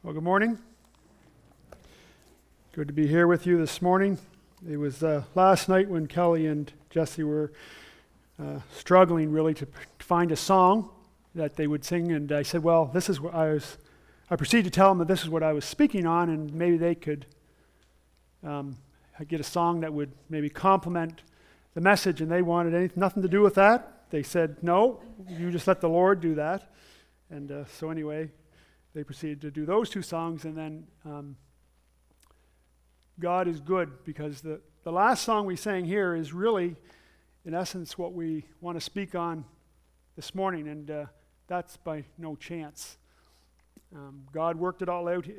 Well, good morning. Good to be here with you this morning. It was last night when Kelly and Jesse were struggling really to find a song that they would sing, and I said, well, this is what I proceeded to tell them that this is what I was speaking on, and maybe they could get a song that would maybe complement the message, and they wanted nothing to do with that. They said, no, you just let the Lord do that. And so anyway, they proceeded to do those two songs, and then God is good, because the last song we sang here is really, in essence, what we want to speak on this morning, and that's by no chance. God worked it all out.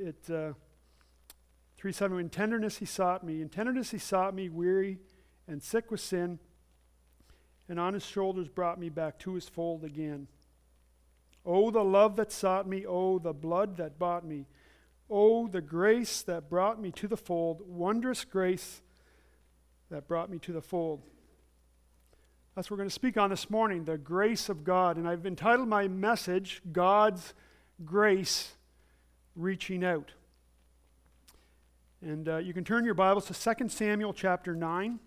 3:7, in tenderness he sought me, weary and sick with sin, and on his shoulders brought me back to his fold again. Oh, the love that sought me, oh, the blood that bought me, oh, the grace that brought me to the fold, wondrous grace that brought me to the fold. That's what we're going to speak on this morning, the grace of God. And I've entitled my message, God's Grace Reaching Out. And you can turn your Bibles to 2 Samuel chapter 9.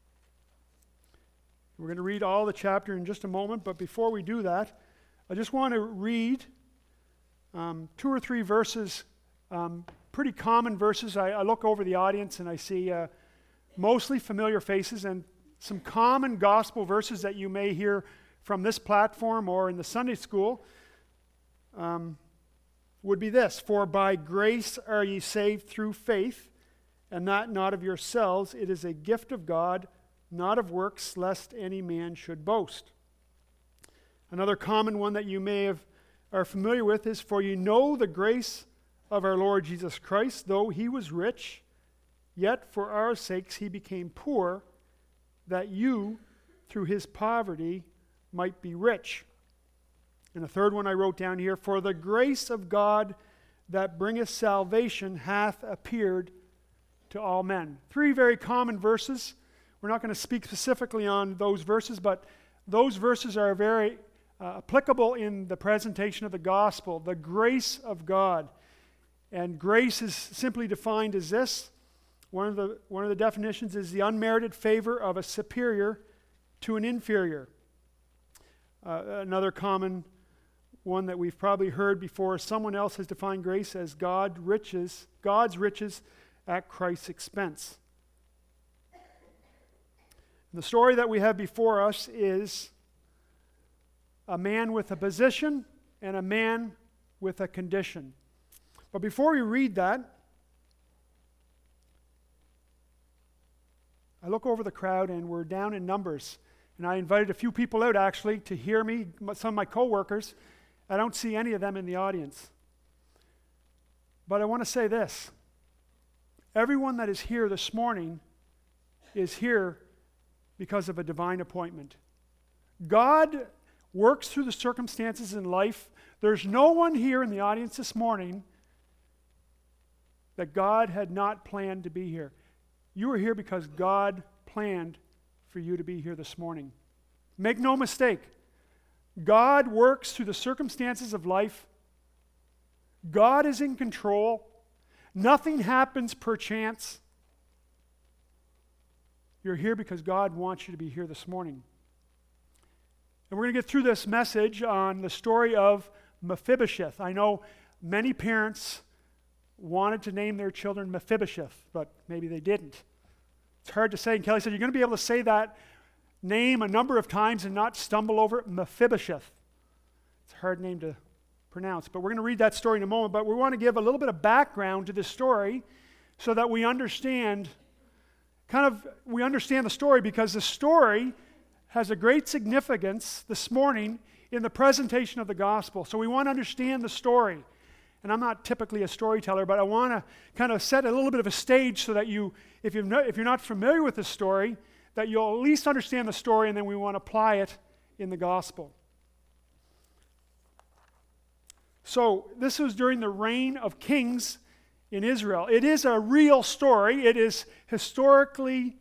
We're going to read all the chapter in just a moment, but before we do that, I just want to read 2 or 3 verses, pretty common verses. I look over the audience and I see mostly familiar faces, and some common gospel verses that you may hear from this platform or in the Sunday school would be this: for by grace are ye saved through faith, and that not of yourselves, it is a gift of God, not of works, lest any man should boast. Another common one that you are familiar with is, for you know the grace of our Lord Jesus Christ, though he was rich, yet for our sakes he became poor, that you, through his poverty, might be rich. And a third one I wrote down here, for the grace of God that bringeth salvation hath appeared to all men. 3 very common verses. We're not going to speak specifically on those verses, but those verses are very applicable in the presentation of the gospel, the grace of God. And grace is simply defined as this. One of the definitions is the unmerited favor of a superior to an inferior. Another common one that we've probably heard before, someone else has defined grace as God's riches at Christ's expense. And the story that we have before us is a man with a position and a man with a condition. But before we read that, I look over the crowd and we're down in numbers. And I invited a few people out actually to hear me, some of my co-workers. I don't see any of them in the audience. But I want to say this. Everyone that is here this morning is here because of a divine appointment. God works through the circumstances in life. There's no one here in the audience this morning that God had not planned to be here. You are here because God planned for you to be here this morning. Make no mistake. God works through the circumstances of life. God is in control. Nothing happens per chance. You're here because God wants you to be here this morning. And we're going to get through this message on the story of Mephibosheth. I know many parents wanted to name their children Mephibosheth, but maybe they didn't. It's hard to say. And Kelly said, you're going to be able to say that name a number of times and not stumble over it. Mephibosheth. It's a hard name to pronounce, but we're going to read that story in a moment. But we want to give a little bit of background to this story so that we understand the story, because the story has a great significance this morning in the presentation of the gospel. So we want to understand the story. And I'm not typically a storyteller, but I want to kind of set a little bit of a stage so that if you're not familiar with the story, that you'll at least understand the story, and then we want to apply it in the gospel. So this was during the reign of kings in Israel. It is a real story. It is historically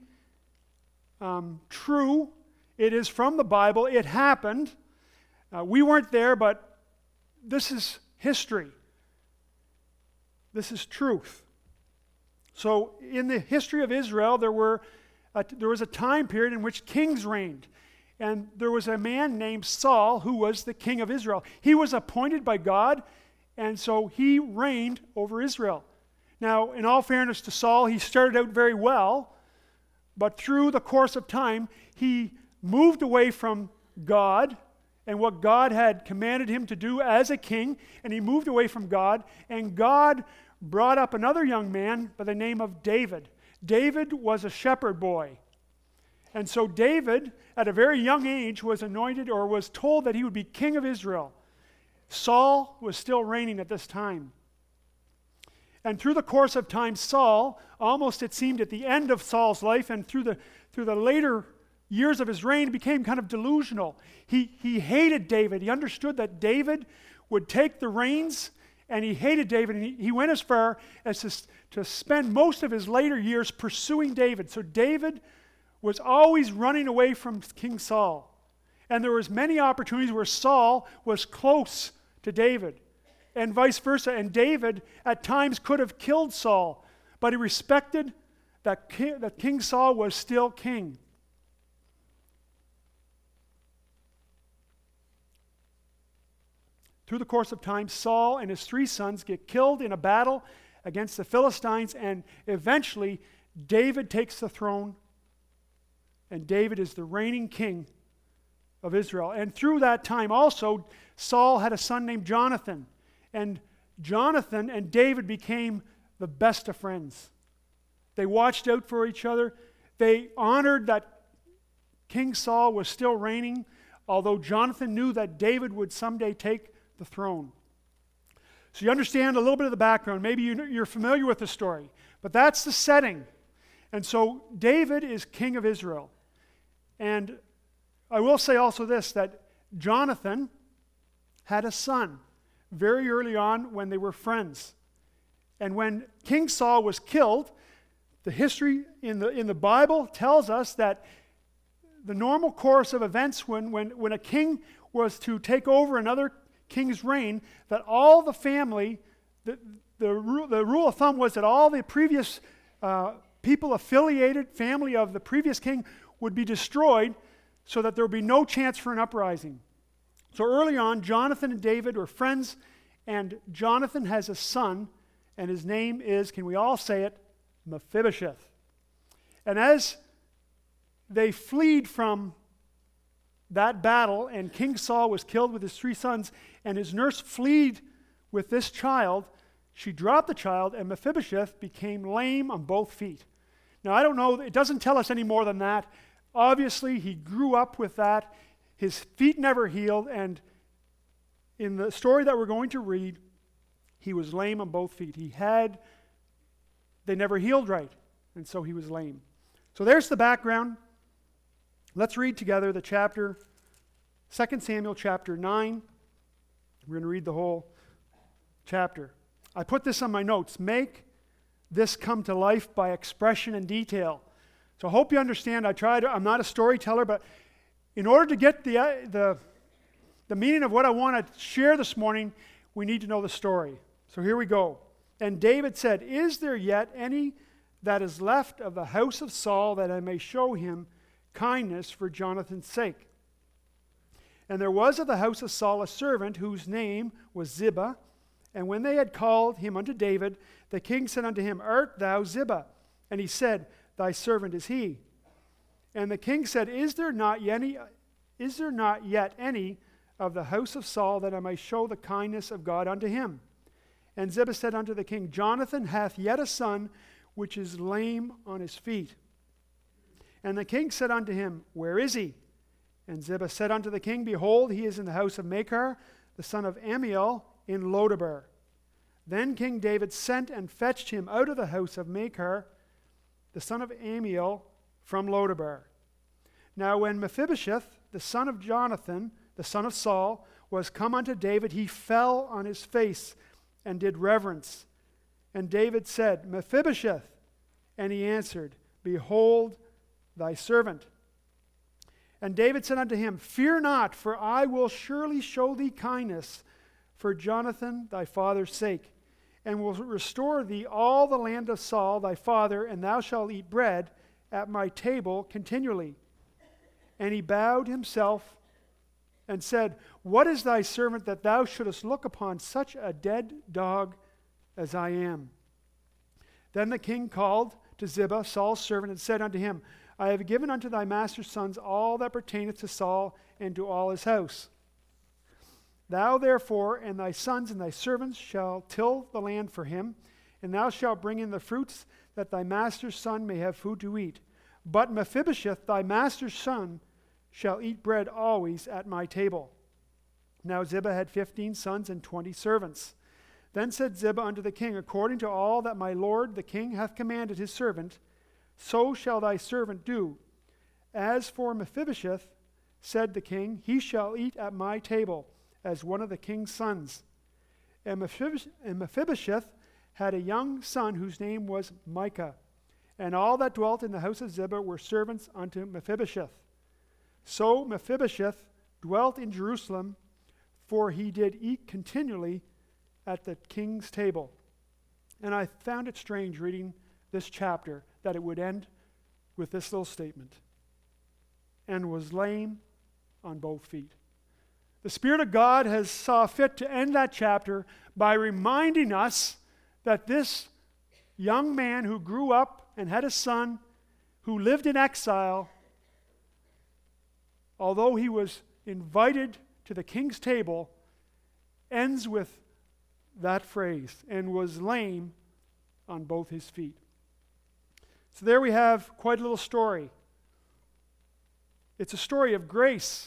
true. It is from the Bible. It happened. We weren't there, but this is history. This is truth. So in the history of Israel, there was a time period in which kings reigned. And there was a man named Saul who was the king of Israel. He was appointed by God, and so he reigned over Israel. Now, in all fairness to Saul, he started out very well, but through the course of time, he moved away from God and what God had commanded him to do as a king, and he moved away from God, and God brought up another young man by the name of David. David was a shepherd boy. And so David, at a very young age, was anointed or was told that he would be king of Israel. Saul was still reigning at this time. And through the course of time, Saul, almost it seemed at the end of Saul's life and through the later years of his reign, became kind of delusional. He hated David. He understood that David would take the reins, and he hated David, and he went as far as to spend most of his later years pursuing David. So David was always running away from King Saul. And there was many opportunities where Saul was close to David, and vice versa. And David at times could have killed Saul, but he respected that King Saul was still king. Through the course of time, Saul and his 3 sons get killed in a battle against the Philistines, and eventually David takes the throne, and David is the reigning king of Israel. And through that time also, Saul had a son named Jonathan, and Jonathan and David became the best of friends. They watched out for each other. They honored that King Saul was still reigning, although Jonathan knew that David would someday take the throne. So you understand a little bit of the background. Maybe you're familiar with the story, but that's the setting. And so David is king of Israel. And I will say also this, that Jonathan had a son very early on when they were friends. And when King Saul was killed, the history in the Bible tells us that the normal course of events when a king was to take over another king's reign, that all the family, the rule of thumb was that all the previous people affiliated, family of the previous king, would be destroyed so that there would be no chance for an uprising. So early on, Jonathan and David were friends, and Jonathan has a son, and his name is, can we all say it, Mephibosheth. And as they fled from that battle, and King Saul was killed with his 3 sons, and his nurse fled with this child, she dropped the child, and Mephibosheth became lame on both feet. Now, I don't know, it doesn't tell us any more than that. Obviously, he grew up with that. His feet never healed, and in the story that we're going to read, he was lame on both feet. They never healed right, and so he was lame. So there's the background. Let's read together the chapter, 2 Samuel chapter 9. We're going to read the whole chapter. I put this on my notes. Make this come to life by expression and detail. So I hope you understand. I'm not a storyteller, but in order to get the meaning of what I want to share this morning, we need to know the story. So here we go. And David said, "Is there yet any that is left of the house of Saul, that I may show him kindness for Jonathan's sake? And there was of the house of Saul a servant whose name was Ziba. And when they had called him unto David, the king said unto him, Art thou Ziba? And he said, Thy servant is he. And the king said, Is there not yet any of the house of Saul, that I may show the kindness of God unto him? And Ziba said unto the king, Jonathan hath yet a son, which is lame on his feet. And the king said unto him, Where is he? And Ziba said unto the king, Behold, he is in the house of Machir, the son of Ammiel, in Lodabar. Then King David sent and fetched him out of the house of Machir, the son of Ammiel, from Lodabar. Now when Mephibosheth, the son of Jonathan, the son of Saul, was come unto David, he fell on his face and did reverence. And David said, Mephibosheth. And he answered, Behold, thy servant. And David said unto him, Fear not, for I will surely show thee kindness for Jonathan thy father's sake, and will restore thee all the land of Saul thy father, and thou shalt eat bread at my table continually. And he bowed himself and said, What is thy servant that thou shouldest look upon such a dead dog as I am? Then the king called to Ziba, Saul's servant, and said unto him, I have given unto thy master's sons all that pertaineth to Saul and to all his house. Thou therefore and thy sons and thy servants shall till the land for him, and thou shalt bring in the fruits, that thy master's son may have food to eat. But Mephibosheth, thy master's son, shall eat bread always at my table. Now Ziba had 15 sons and 20 servants. Then said Ziba unto the king, According to all that my lord the king hath commanded his servant, so shall thy servant do. As for Mephibosheth, said the king, he shall eat at my table as one of the king's sons. And Mephibosheth had a young son whose name was Micah. And all that dwelt in the house of Ziba were servants unto Mephibosheth. So Mephibosheth dwelt in Jerusalem, for he did eat continually at the king's table. And I found it strange reading this chapter that it would end with this little statement, and was lame on both feet. The Spirit of God has saw fit to end that chapter by reminding us that this young man who grew up and had a son who lived in exile, although he was invited to the king's table, ends with that phrase, and was lame on both his feet. So there we have quite a little story. It's a story of grace.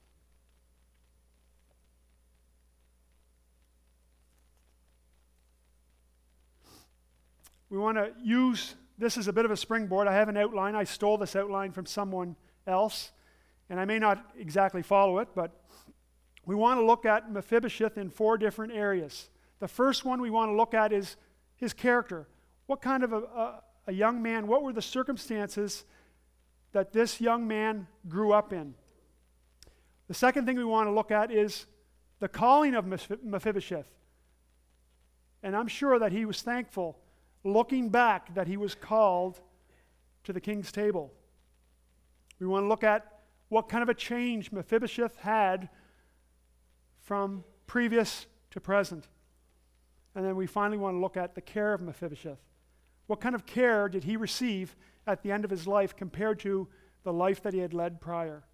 We want to use this as a bit of a springboard. I have an outline. I stole this outline from someone else, and I may not exactly follow it, but we want to look at Mephibosheth in 4 different areas. The first one we want to look at is his character. What kind of a young man, what were the circumstances that this young man grew up in? The second thing we want to look at is the calling of Mephibosheth. And I'm sure that he was thankful, looking back, that he was called to the king's table. We want to look at what kind of a change Mephibosheth had from previous to present. And then we finally want to look at the care of Mephibosheth. What kind of care did he receive at the end of his life compared to the life that he had led prior?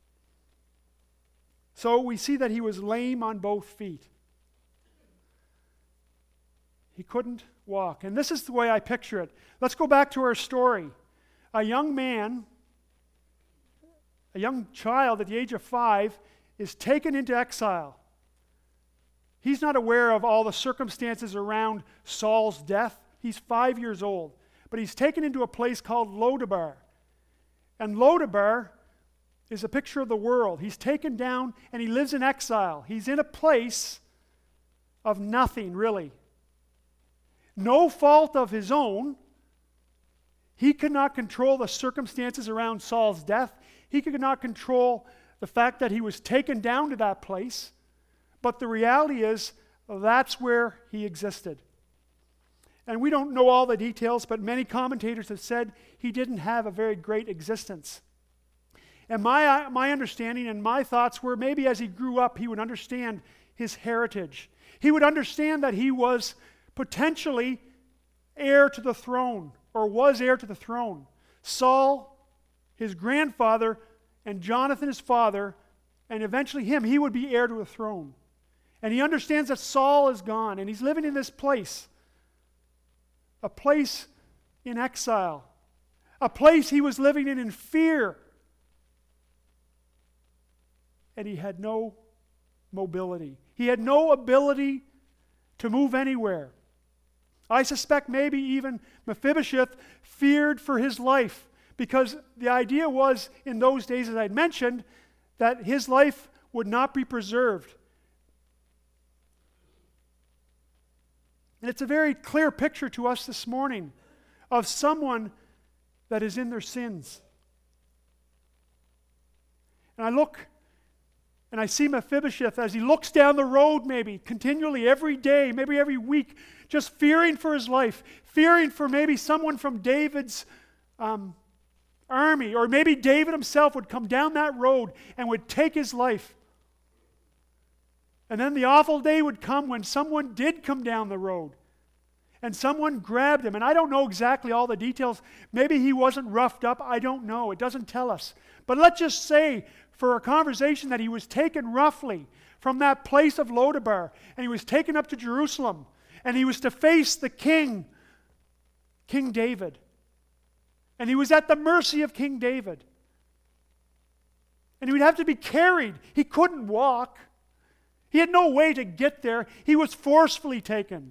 So we see that he was lame on both feet. He couldn't walk. And this is the way I picture it. Let's go back to our story. A young man, a young child at the age of 5, is taken into exile. He's not aware of all the circumstances around Saul's death. He's 5 years old. But he's taken into a place called Lodabar. And Lodabar is a picture of the world. He's taken down and he lives in exile. He's in a place of nothing, really. No fault of his own. He could not control the circumstances around Saul's death. He could not control the fact that he was taken down to that place. But the reality is, that's where he existed. And we don't know all the details, but many commentators have said he didn't have a very great existence. And my understanding and my thoughts were maybe as he grew up, he would understand his heritage. He would understand that he was potentially heir to the throne, or was heir to the throne. Saul, his grandfather, and Jonathan, his father, and eventually him, he would be heir to the throne. And he understands that Saul is gone, and he's living in this place. A place in exile. A place he was living in fear. And he had no mobility. He had no ability to move anywhere. I suspect maybe even Mephibosheth feared for his life, because the idea was in those days, as I mentioned, that his life would not be preserved. And it's a very clear picture to us this morning of someone that is in their sins. And I look And I see Mephibosheth as he looks down the road, maybe continually every day, maybe every week, just fearing for his life, fearing for maybe someone from David's army, or maybe David himself would come down that road and would take his life. And then the awful day would come when someone did come down the road and someone grabbed him. And I don't know exactly all the details. Maybe he wasn't roughed up. I don't know. It doesn't tell us. But let's just say for a conversation that he was taken roughly from that place of Lodabar, and he was taken up to Jerusalem, and he was to face the king, King David. And he was at the mercy of King David. And he would have to be carried. He couldn't walk. He had no way to get there. He was forcefully taken.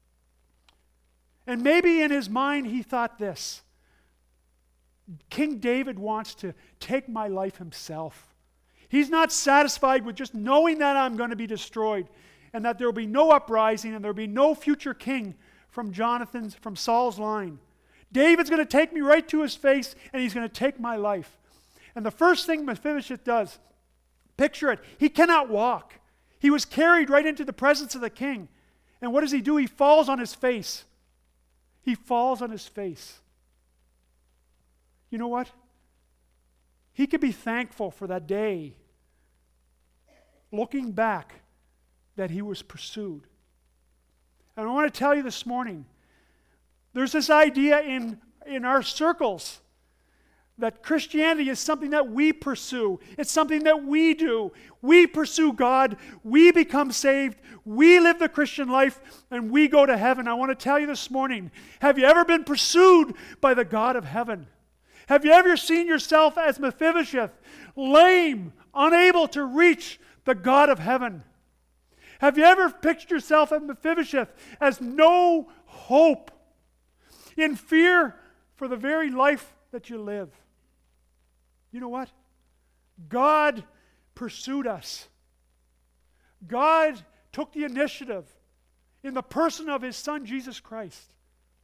And maybe in his mind he thought this: King David wants to take my life himself. He's not satisfied with just knowing that I'm going to be destroyed and that there will be no uprising and there will be no future king from Saul's line. David's going to take me right to his face and he's going to take my life. And the first thing Mephibosheth does, picture it, he cannot walk. He was carried right into the presence of the king. And what does he do? He falls on his face. He falls on his face. You know what? He could be thankful for that day, looking back, that he was pursued. And I want to tell you this morning, there's this idea in our circles that Christianity is something that we pursue. It's something that we do. We pursue God. We become saved. We live the Christian life, and we go to heaven. I want to tell you this morning, have you ever been pursued by the God of heaven? Have you ever seen yourself as Mephibosheth, lame, unable to reach the God of heaven? Have you ever pictured yourself as Mephibosheth as no hope, in fear for the very life that you live? You know what? God pursued us. God took the initiative in the person of His Son, Jesus Christ.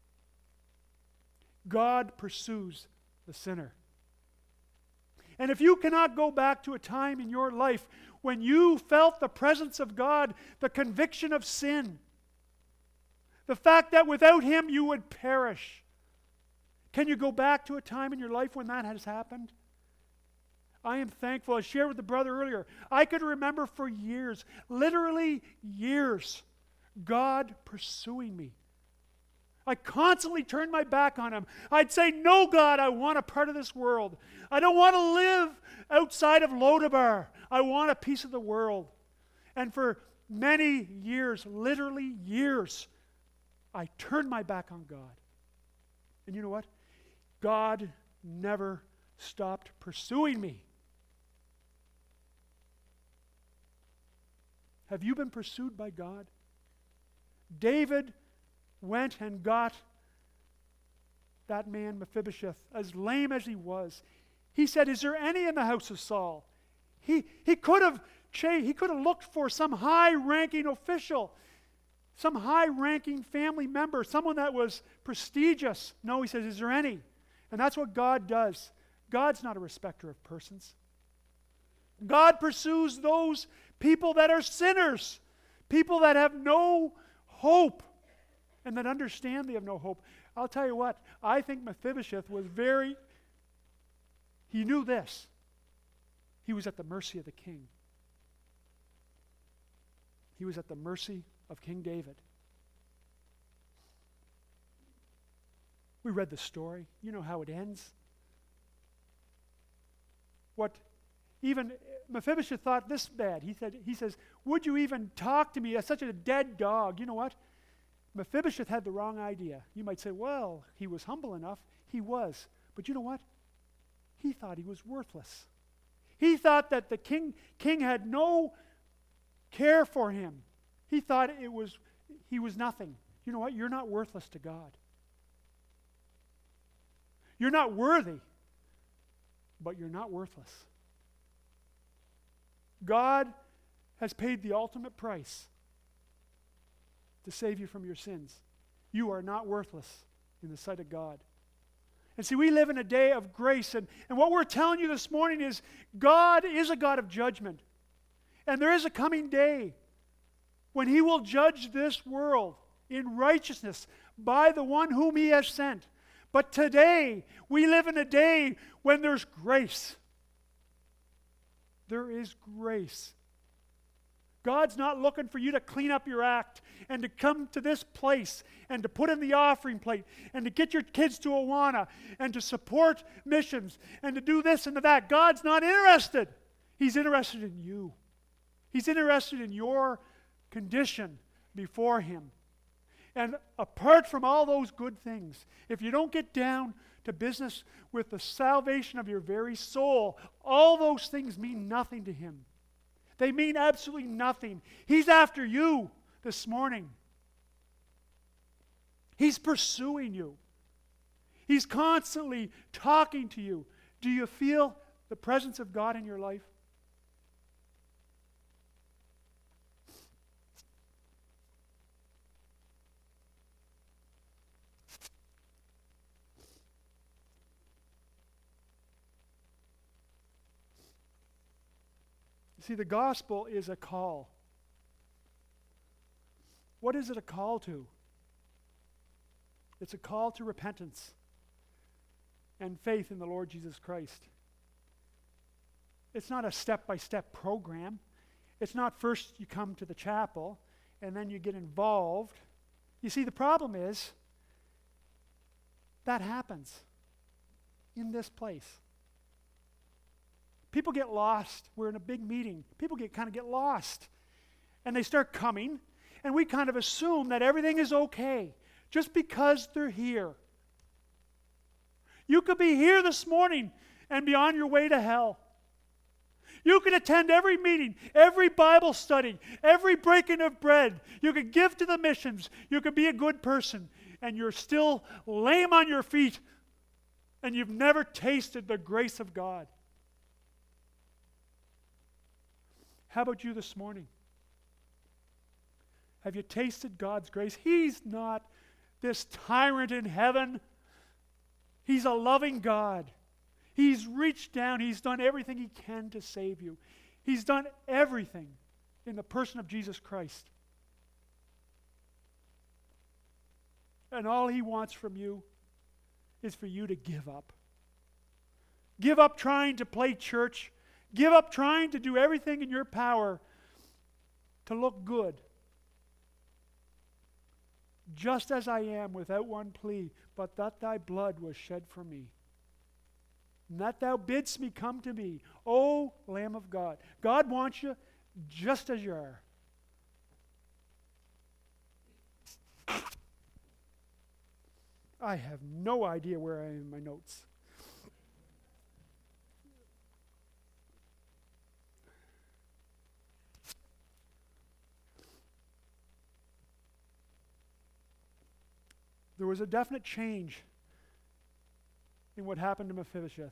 God pursues the sinner. And if you cannot go back to a time in your life when you felt the presence of God, the conviction of sin, the fact that without Him you would perish, can you go back to a time in your life when that has happened? I am thankful. I shared with the brother earlier. I could remember for years, literally years, God pursuing me. I constantly turned my back on Him. I'd say, no, God, I want a part of this world. I don't want to live outside of Lodabar. I want a piece of the world. And for many years, literally years, I turned my back on God. And you know what? God never stopped pursuing me. Have you been pursued by God? David went and got that man Mephibosheth, as lame as he was. He said, is there any in the house of Saul? He could have looked for some high-ranking official, some high-ranking family member, someone that was prestigious. No, he says, is there any? And that's what God does. God's not a respecter of persons. God pursues those people that are sinners, people that have no hope, and that understand they have no hope. I'll tell you what, I think Mephibosheth was he knew this. He was at the mercy of the king. He was at the mercy of King David. We read the story. You know how it ends. Even Mephibosheth thought this bad. He says, would you even talk to me as such a dead dog? You know what? Mephibosheth had the wrong idea. You might say, well, he was humble enough. He was. But you know what? He thought he was worthless. He thought that the king had no care for him. He thought he was nothing. You know what? You're not worthless to God. You're not worthy, but you're not worthless. God has paid the ultimate price to save you from your sins. You are not worthless in the sight of God. And see, we live in a day of grace, and what we're telling you this morning is God is a God of judgment. And there is a coming day when he will judge this world in righteousness by the one whom he has sent. But today, we live in a day when there's grace. There is grace. God's not looking for you to clean up your act and to come to this place and to put in the offering plate and to get your kids to Awana and to support missions and to do this and to that. God's not interested. He's interested in you. He's interested in your condition before him. And apart from all those good things, if you don't get down to business with the salvation of your very soul, all those things mean nothing to him. They mean absolutely nothing. He's after you this morning. He's pursuing you. He's constantly talking to you. Do you feel the presence of God in your life? See, the gospel is a call. What is it a call to? It's a call to repentance and faith in the Lord Jesus Christ. It's not a step-by-step program. It's not first you come to the chapel and then you get involved. You see, the problem is that happens in this place. People get lost. We're in a big meeting. People kind of get lost. And they start coming, and we kind of assume that everything is okay just because they're here. You could be here this morning and be on your way to hell. You could attend every meeting, every Bible study, every breaking of bread. You could give to the missions. You could be a good person, and you're still lame on your feet, and you've never tasted the grace of God. How about you this morning? Have you tasted God's grace? He's not this tyrant in heaven. He's a loving God. He's reached down. He's done everything he can to save you. He's done everything in the person of Jesus Christ. And all he wants from you is for you to give up. Give up trying to play church. Give up trying to do everything in your power to look good. Just as I am without one plea, but that thy blood was shed for me. And that thou bidst me come to me, O Lamb of God. God wants you just as you are. I have no idea where I am in my notes. There was a definite change in what happened to Mephibosheth.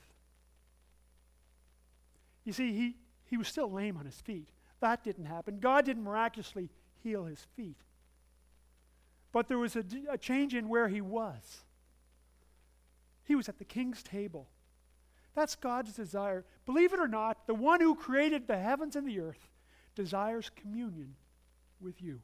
You see, he was still lame on his feet. That didn't happen. God didn't miraculously heal his feet. But there was a change in where he was. He was at the king's table. That's God's desire. Believe it or not, the one who created the heavens and the earth desires communion with you.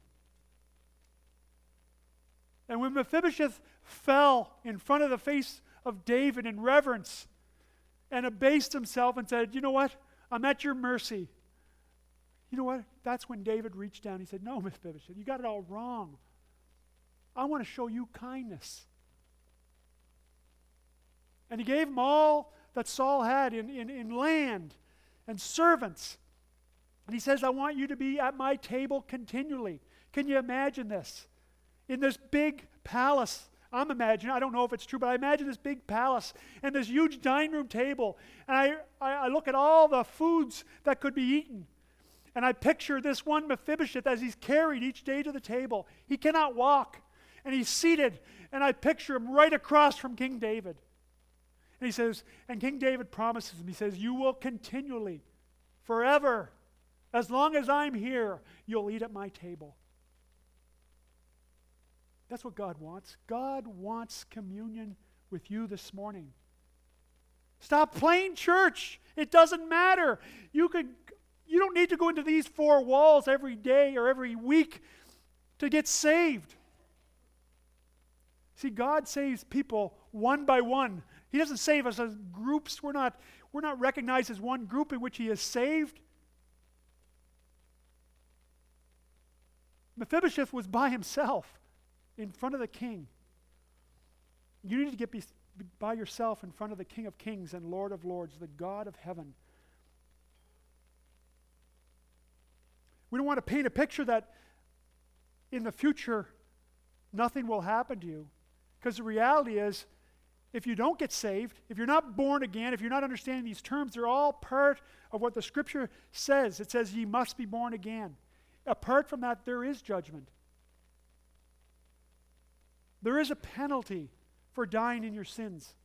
And when Mephibosheth fell in front of the face of David in reverence and abased himself and said, you know what? I'm at your mercy. You know what? That's when David reached down. He said, no, Mephibosheth, you got it all wrong. I want to show you kindness. And he gave him all that Saul had in land and servants. And he says, I want you to be at my table continually. Can you imagine this? In this big palace, I'm imagining, I don't know if it's true, but I imagine this big palace and this huge dining room table. And I look at all the foods that could be eaten. And I picture this one Mephibosheth as he's carried each day to the table. He cannot walk. And he's seated. And I picture him right across from King David. And he says, and King David promises him, he says, you will continually, forever, as long as I'm here, you'll eat at my table. That's what God wants. God wants communion with you this morning. Stop playing church. It doesn't matter. You could You don't need to go into these four walls every day or every week to get saved. See, God saves people one by one. He doesn't save us as groups. We're not recognized as one group in which He has saved. Mephibosheth was by himself in front of the king. You need to get by yourself in front of the King of Kings and Lord of Lords, the God of heaven. We don't want to paint a picture that in the future nothing will happen to you. Because the reality is, if you don't get saved, if you're not born again, if you're not understanding these terms, they're all part of what the Scripture says. It says ye must be born again. Apart from that, there is judgment. There is a penalty for dying in your sins.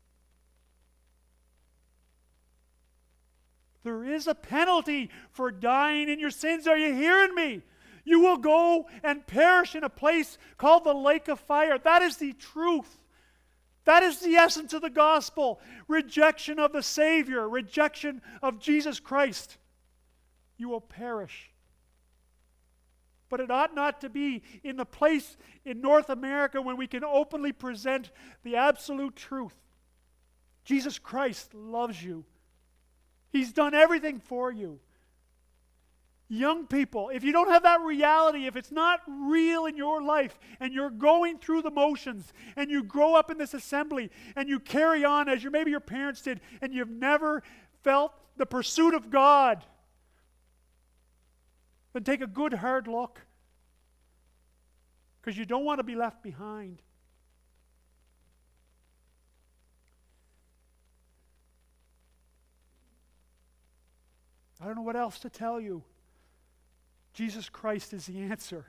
There is a penalty for dying in your sins. Are you hearing me? You will go and perish in a place called the lake of fire. That is the truth. That is the essence of the gospel. Rejection of the Savior, rejection of Jesus Christ. You will perish. But it ought not to be in the place in North America when we can openly present the absolute truth. Jesus Christ loves you. He's done everything for you. Young people, if you don't have that reality, if it's not real in your life, and you're going through the motions, and you grow up in this assembly, and you carry on as maybe your parents did, and you've never felt the pursuit of God, then take a good hard look. Because you don't want to be left behind. I don't know what else to tell you. Jesus Christ is the answer.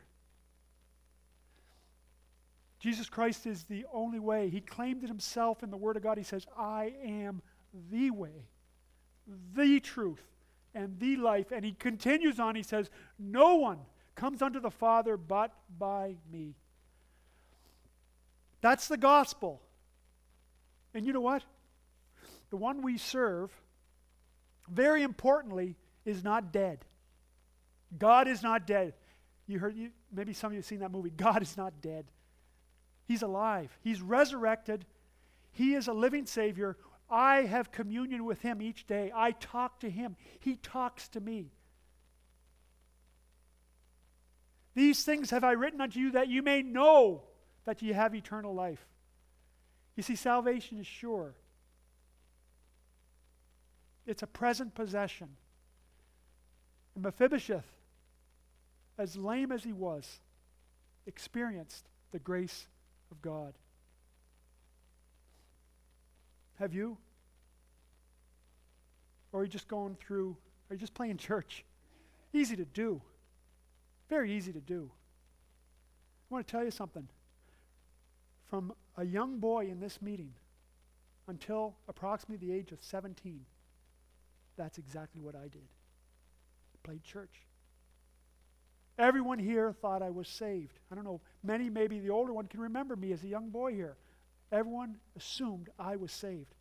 Jesus Christ is the only way. He claimed it himself in the Word of God. He says, I am the way, the truth, and the life. And he continues on, he says, no one comes unto the Father but by me. That's the gospel. And you know what? The one we serve, very importantly, is not dead. God is not dead. Maybe some of you have seen that movie. God is not dead. He's alive. He's resurrected. He is a living Savior. I have communion with Him each day. I talk to Him. He talks to me. These things have I written unto you that you may know that you have eternal life. You see, salvation is sure. It's a present possession. And Mephibosheth, as lame as he was, experienced the grace of God. Have you? Or are you just going through, are you just playing church? Easy to do. Very easy to do. I want to tell you something. From a young boy in this meeting until approximately the age of 17, that's exactly what I did. Played church. Everyone here thought I was saved. I don't know, many, maybe the older one can remember me as a young boy here. Everyone assumed I was saved.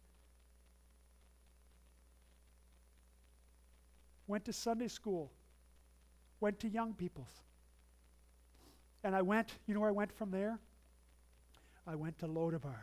Went to Sunday school. Went to young people's. And I went, you know where I went from there? I went to Lodabar.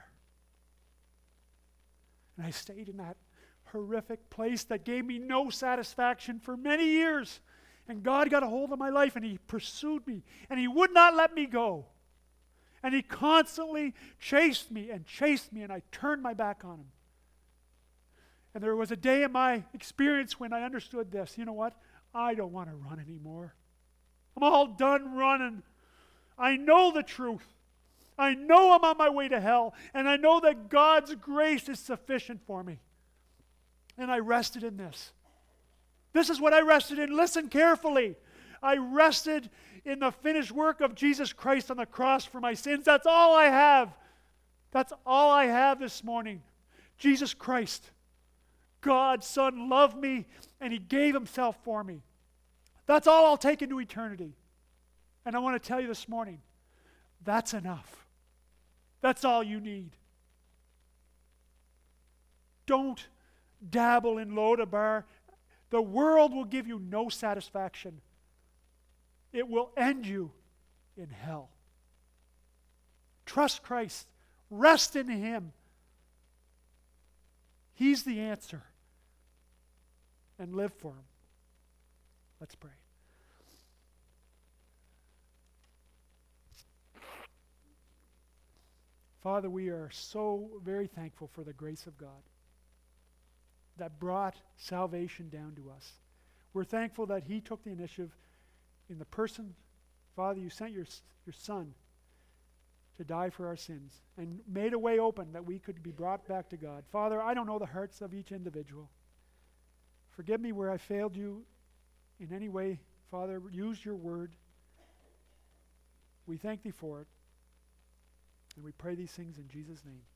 And I stayed in that horrific place that gave me no satisfaction for many years. And God got a hold of my life and He pursued me. And He would not let me go. And He constantly chased me, and I turned my back on Him. And there was a day in my experience when I understood this. You know what? I don't want to run anymore. I'm all done running. I know the truth. I know I'm on my way to hell. And I know that God's grace is sufficient for me. And I rested in this. This is what I rested in. Listen carefully. I rested in the finished work of Jesus Christ on the cross for my sins. That's all I have. That's all I have this morning. Jesus Christ, God's Son, loved me and He gave Himself for me. That's all I'll take into eternity. And I want to tell you this morning, that's enough. That's all you need. Don't dabble in Lodabar. The world will give you no satisfaction. It will end you in hell. Trust Christ. Rest in Him. He's the answer. And live for Him. Let's pray. Father, we are so very thankful for the grace of God that brought salvation down to us. We're thankful that He took the initiative in the person, Father, you sent your Son to die for our sins and made a way open that we could be brought back to God. Father, I don't know the hearts of each individual. Forgive me where I failed you in any way. Father, use your word. We thank thee for it. And we pray these things in Jesus' name.